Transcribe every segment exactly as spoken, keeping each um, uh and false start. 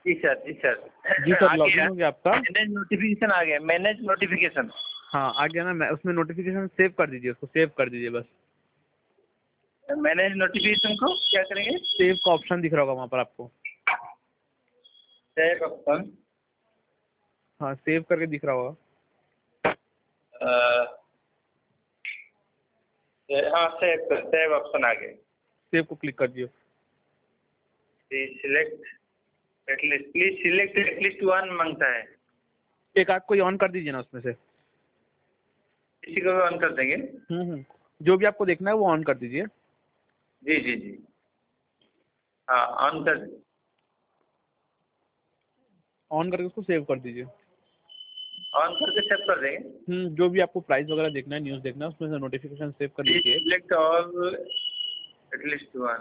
जी sir, जी sir. जी sir, आ लॉगिन गया। हो गया आपका? मैनेज नोटिफिकेशन आ गया, मैनेज नोटिफिकेशन। हाँ आ गया ना, मैं उसमें नोटिफिकेशन सेव कर दीजिए, उसको सेव कर दीजिए बस। मैनेज नोटिफिकेशन को क्या करेंगे? सेव का ऑप्शन दिख रहा होगा वहाँ पर आपको। Save option. हाँ सेव करके दिख रहा होगा। हाँ सेव सेव ऑप्शन आ गया। सेव को क्लिक कर दिए। Select at least, please select at least one मांगता है। एक आग कोई ऑन कर दीजिए ना उसमें से। किसी को भी ऑन कर देंगे? हम्म हम्म जो भी आपको देखना है वो ऑन कर दीजिए। जी जी जी। हाँ ऑन कर। ऑन करके उसको सेव कर दीजिए। ऑन करके सेव कर देंगे। हम्म जो भी आपको प्राइस वगैरह देखना है, न्यूज़ देखना है, उसमें से नोटिफिकेशन सेव कर लीजिए। Select all at least one.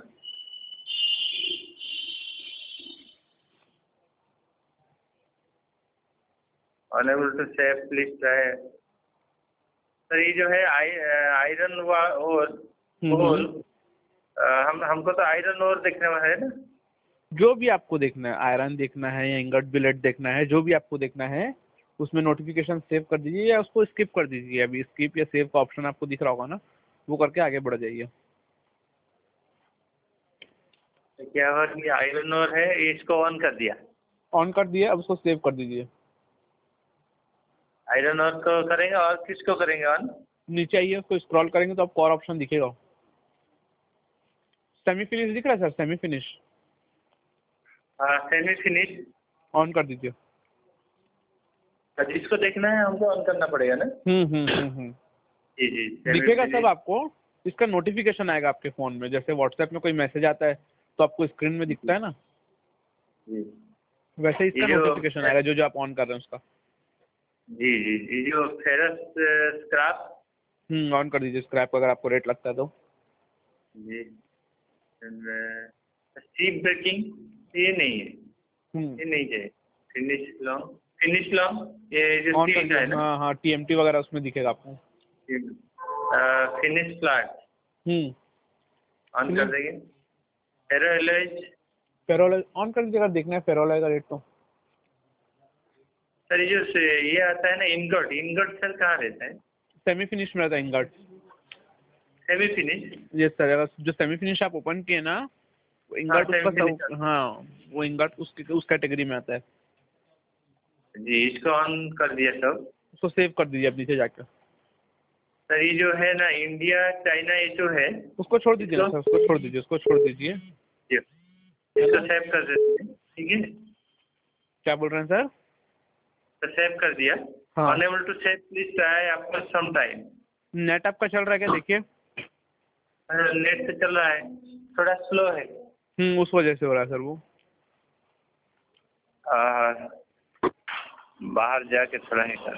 Enable to save please try. Sir ये जो है आई आयरन और होल, हम हमको तो आयरन और देखने में है ना। जो भी आपको देखना है, आयरन देखना है या इंगट बिलेट देखना है, जो भी आपको देखना है उसमें नोटिफिकेशन सेव कर दीजिए या उसको स्किप कर दीजिए। अभी स्किप या सेव का ऑप्शन आपको दिख रहा होगा ना, वो करके आगे बढ़ जाइए। तो क्या हुआ कि आयरन और है, इसको ऑन कर दिया। ऑन कर दिया, अब उसको सेव कर दीजिए। आयरन और को करेंगे और किसको करेंगे ऑन? नीचे आइए, उसको स्क्रॉल करेंगे तो आपको और ऑप्शन दिखेगा। सेमी फिनिश दिख रहा है सर, सेमी फिनिश। हाँ सेमी फिनिश। ऑन कर दीजिए। जिसको देखना है हमको ऑन करना पड़ेगा ना। हम्म हम्म हम्म हम्म जी जी। दिखेगा सब आपको। इसका नोटिफिकेशन आएगा आपके फ़ोन में, जैसे व्हाट्सएप में कोई मैसेज आता है तो आपको स्क्रीन में दिखता है ना, जी वैसे इसका ये जो नोटिफिकेशन आएगा जो जो आप ऑन कर रहे हैं उसका। जी जी ये जो फेरस स्क्रैप। हम्म ऑन कर दीजिए स्क्रैप, अगर आपको रेट लगता है तो। जी स्टीप ब्रेकिंग ये नहीं है, हम्म ये नहीं है। फिनिश लॉन्ग, फिनिश लॉन्ग ये जो ऑन कर सी का है दिया। ना। हाँ हाँ टीएमटी वगैरह उसमें दिखेगा आपको। फिनिश फ्लैट हम्म ऑन कर देंगे। फेरोलेज। फेरोल ऑन कर दीजिए अगर देखना है फेरोल का रेट तो। सर ये जो से- ये आता है ना इनगट, इनगट सर कहाँ रहता है? सेमी फिनिश में रहता है इंगट। Semi finish. ये सर, अगर जो सेमी फिनिश आप ओपन किए ना, वो हाँ इंगट सेमी उसका फिनिश। सब, हाँ वो इंगट उस उस कैटेगरी में आता है। जी इसको ऑन कर दिया सब। उसको सेव कर दीजिए अब नीचे जाकर। सर ये जो है ना इंडिया चाइना ये जो है, उसको छोड़ दीजिए ना इसको सर, उसको छोड़ दीजिए, उसको छोड़ दीजिए। इसको सेव कर देते हैं, ठीक है। क्या बोल रहे हैं सर? तो सेव कर दिया। हाँ enable to save please try after some time. Net आपका चल रहा है क्या, देखिए। नेट से चल रहा है, थोड़ा स्लो है। हम्म उस वजह से हो रहा है सर वो। आ, बाहर जाके थोड़ा ही कर।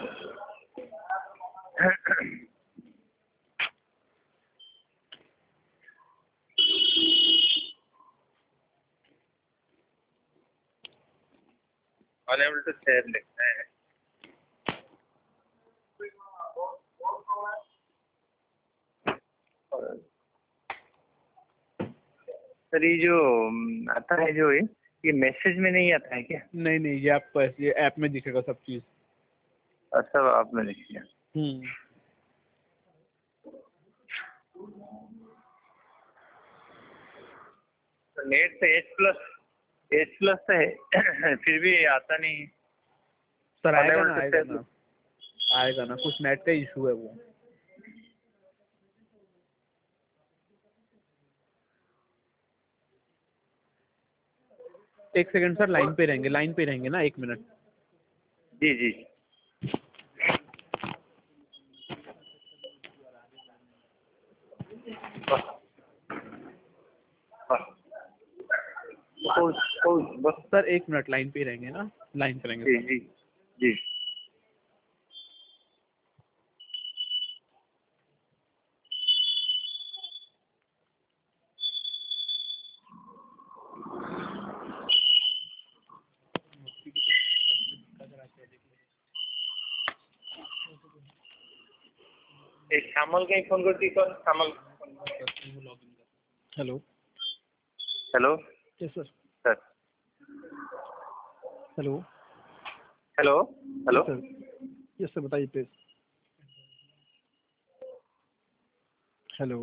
अनेबल टू सेव लिखना है। सर ये जो अम, आता है जो ये ये मैसेज में नहीं आता है क्या? नहीं नहीं, ये आपको ये ऐप में दिखेगा सब चीज़। अच्छा आपने लिख दिया। हम्म तो नेट से एच प्लस एच प्लस तो है फिर भी आता नहीं है। सर आएगा Unable ना, to आएगा save। ना, आएगा ना, कुछ नेट का इशू है वो। एक सेकंड सर, लाइन पे रहेंगे, लाइन पे रहेंगे ना, एक मिनट। जी जी। Pause, pause, बस। सर एक मिनट लाइन पे रहेंगे ना, लाइन पे रहेंगे जी सर। जी जी। एक श्यामल का फोन करती कौन Shyamal? Hello. Hello yes sir. Sir hello. Hello hello sir, yes sir, बताइए please. Hello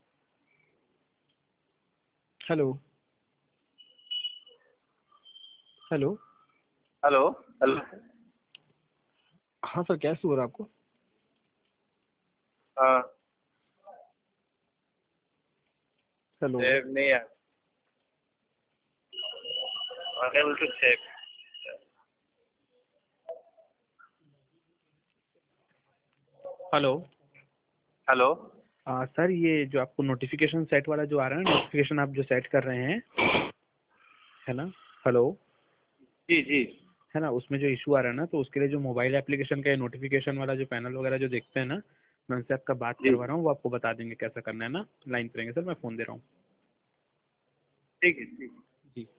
hello hello. Hello hello. हाँ सर, क्या इशू हो रहा है आपको? हाँ, हेलो। सेव नहीं है, enable to save. Hello. Hello. आ, सर ये जो आपको नोटिफिकेशन सेट वाला जो आ रहा है, नोटिफिकेशन आप जो सेट कर रहे हैं, है ना? हेलो। जी जी। है ना, उसमें जो इशू आ रहा है ना, तो उसके लिए जो मोबाइल एप्लीकेशन का नोटिफिकेशन वाला जो पैनल वगैरह जो देखते हैं ना, मैं उनसे आपका बात जी करवा रहा हूँ, वो आपको बता देंगे कैसा करना है ना। लाइन पर रहेंगे सर, मैं फ़ोन दे रहा हूँ। ठीक है ठीक है। जी।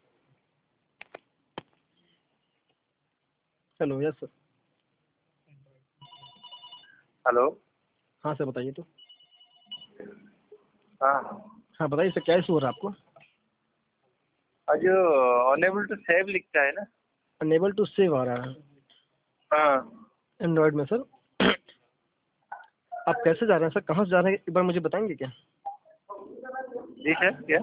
Hello, yes sir. हेलो। हाँ सर, बताइए तो। हाँ, हाँ बताइए सर, क्या इशू हो रहा है आपको? और जो अनेबल टू सेव लिखता है ना। अनेबल टू सेव आ रहा है हाँ एंड्रॉयड में सर। आप कैसे जा रहे हैं सर, कहाँ से जा रहे हैं, एक बार मुझे बताएंगे क्या? जी सर, क्या?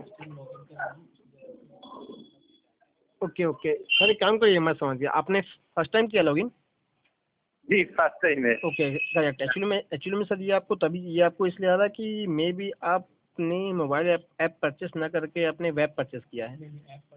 ओके ओके सर, एक काम करिए, मैं समझ गया, आपने फर्स्ट टाइम किया लॉगिन? जी, फर्स्ट टाइम है। Okay correct. एक्चुअली में एक्चुअली में सर, ये आपको तभी ये आपको इसलिए आ रहा है कि मे बी आपने मोबाइल ऐप ऐप परचेस ना करके आपने वेब परचेस किया है।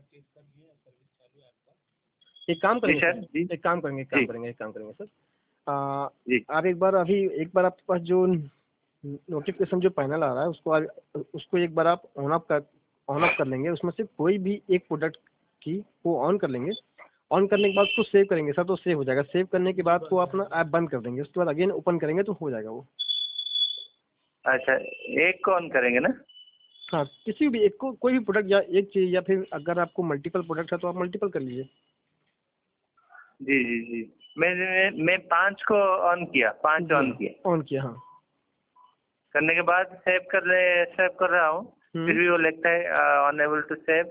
एक काम जी करेंगे सर। सर, जी एक काम करेंगे एक जी काम करेंगे एक काम करेंगे सर। आ, जी। आप एक बार अभी एक बार आपके पास जो नोटिफिकेशन जो पैनल आ रहा है उसको आप- उसको एक बार आप ऑन अप कर ऑन अप कर लेंगे, उसमें से कोई भी एक प्रोडक्ट की वो ऑन कर लेंगे। ऑन करने के बाद उसको सेव करेंगे सर, तो सेव हो जाएगा। सेव करने के बाद वो अपना ऐप बंद कर देंगे, उसके बाद अगेन ओपन करेंगे तो हो जाएगा वो। अच्छा, एक को ऑन करेंगे ना? हाँ, किसी भी एक को, कोई भी प्रोडक्ट या एक चीज़, या फिर अगर आपको मल्टीपल प्रोडक्ट है तो आप मल्टीपल कर लीजिए। जी जी जी। मैंने मैं पाँच को ऑन किया, पाँच जी ऑन हाँ, किया। ऑन किया हाँ। करने के बाद सेव कर रहे सेव कर रहा हूँ, हम्म। फिर भी वो लिखता है unable to save,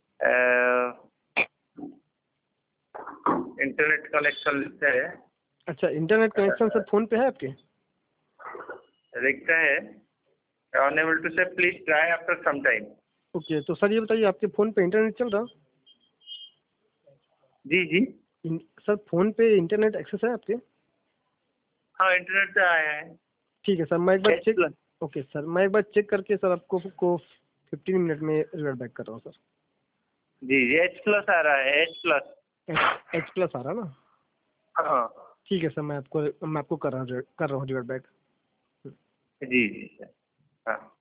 internet connection लिखता है। अच्छा, इंटरनेट कनेक्शन सर फ़ोन पे है आपके? लिखता है unable to save, please try after some time. Okay, तो सर ये बताइए, आपके फ़ोन पे इंटरनेट चल रहा? जी जी। इन- सर फ़ोन पे इंटरनेट एक्सेस है आपके? हाँ, इंटरनेट से आया है। ठीक है सर, मैं एक बार H check plus. Okay sir, मैं एक बार चेक करके सर आपको को फिफ्टीन मिनट में रिवर्ट बैक कर रहा हूँ सर। जी जी, एच प्लस आ रहा है, H plus. H H plus आ रहा ना? हाँ। ठीक है सर, मैं आपको मैं आपको कर रहा हूँ कर रहा हूँ रिवर्ट बैक। जी जी सर। हाँ।